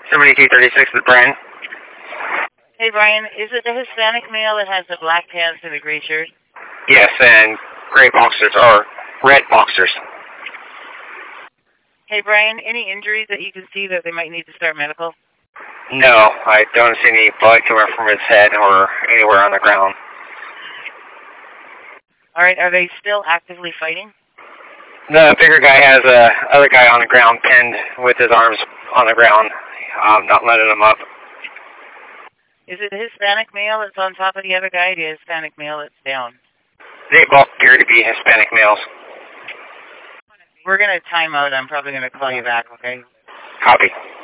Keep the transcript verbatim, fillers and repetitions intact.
seventy-two thirty-six with Brian. Hey, Brian, is it the Hispanic male that has the black pants and the gray shirt? Yes, and gray boxers, or red boxers. Hey, Brian, any injuries that you can see that they might need to start medical? No, I don't see any blood coming from his head or anywhere on the ground. All right, are they still actively fighting? The bigger guy has a other guy on the ground pinned with his arms on the ground, um, not letting him up. Is it the Hispanic male that's on top of the other guy, or the Hispanic male that's down? They both appear to be Hispanic males. We're going to time out. I'm probably going to call you back, okay? Copy.